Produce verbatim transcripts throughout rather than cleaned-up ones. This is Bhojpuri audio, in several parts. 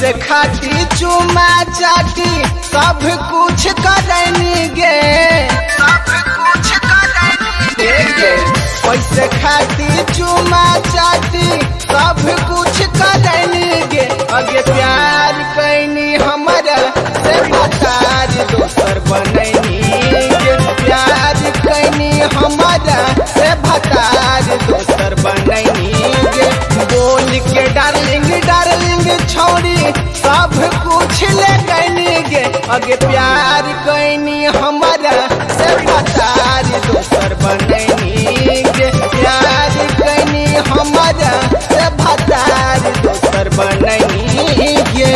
पैसे खाती चुमा चाटी सब कुछ करनी गे, सब कुछ करनी गे। पैसे खाती चुमा चाटी सब कुछ करनी गे। अगे प्यार कैनी हमारा से भतार दोसर बनैनी गे। प्यार कैनी हमारा से भतार दोसर बनैनी गे। बोल के डार्लिंग डार्लिंग छोड़ी सब कुछ ले गईनी गे। अगे प्यार कैनी हमारा से भतार दोसर बनैनी गे। प्यार कैनी हमारा से भतार दोसर बनैनी गे।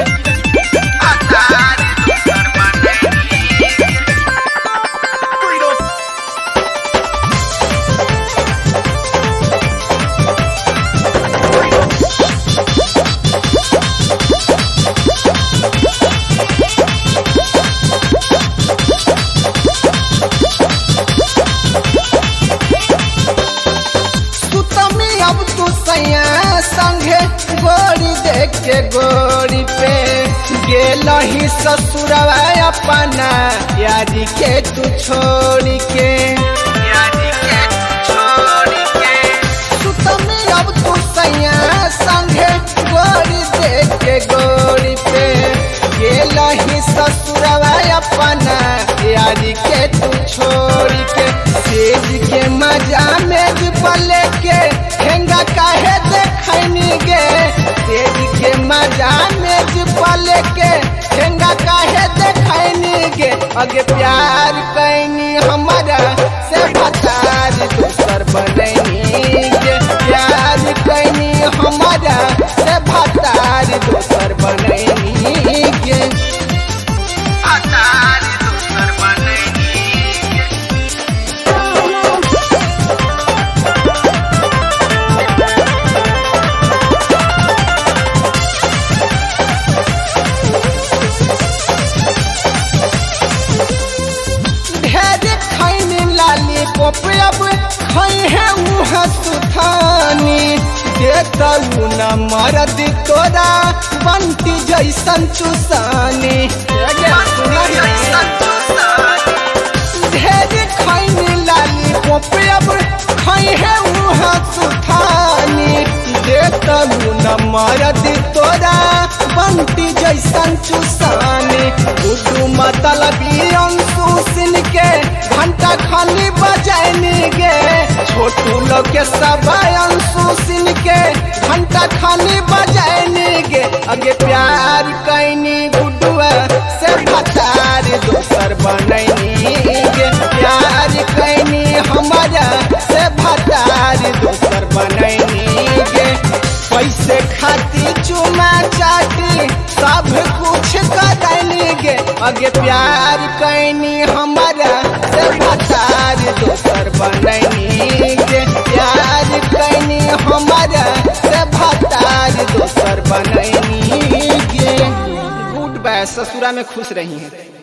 अब तू सैया संगे गोरी देख के गोरी पे गेलही ससुरवा अपना यारी के तू छोड़ के, यारी के छोड़ के। सुतमी अब तू सैया संगे गोरी देख के गोरी पे गेलही ससुरवा अपना यारी के तू छोड़ के। सेज के मजा में पले के ठेंगा काहे देखनी गे। तेज के मजा में पले के ठेंगा काहे देखनी गे। अगे प्यार कैनी हमारा से भतार दोसर बनैनी गे। प्यार कैनी हमारा से भतार दोसर बनैनी गे। भतार दोसर बनैनी अब खई है मुँह सुथानी देतऊ न मरद तोरा बंटी जैसन चुसानी। ढेर खैनी लाली पोपे अब खई है मुँह सुथानी देतऊ न मरद तोरा बंटी जैसन चुसानी। उदू मतलबी अंशु सिन के घंटा खाली बजैनी गे। छोटू लोग के सब अंशु सिन के घंटा खाली बजैनी गे। अगे प्यार कैनी गुडुआ से भतार दोसर बनैनी गे। प्यार कैनी हमारा से भतार दोसर बनैनी गे। पैसे खाती चुमा चाटी सब कुछ करनी गे। अगे प्यार कैनी हमारा से भतार दोसर बनैनी गे। प्यार कैनी हमारा से भतार दोसर बनैनी गे। गुड बाय, ससुरा में खुश रही है।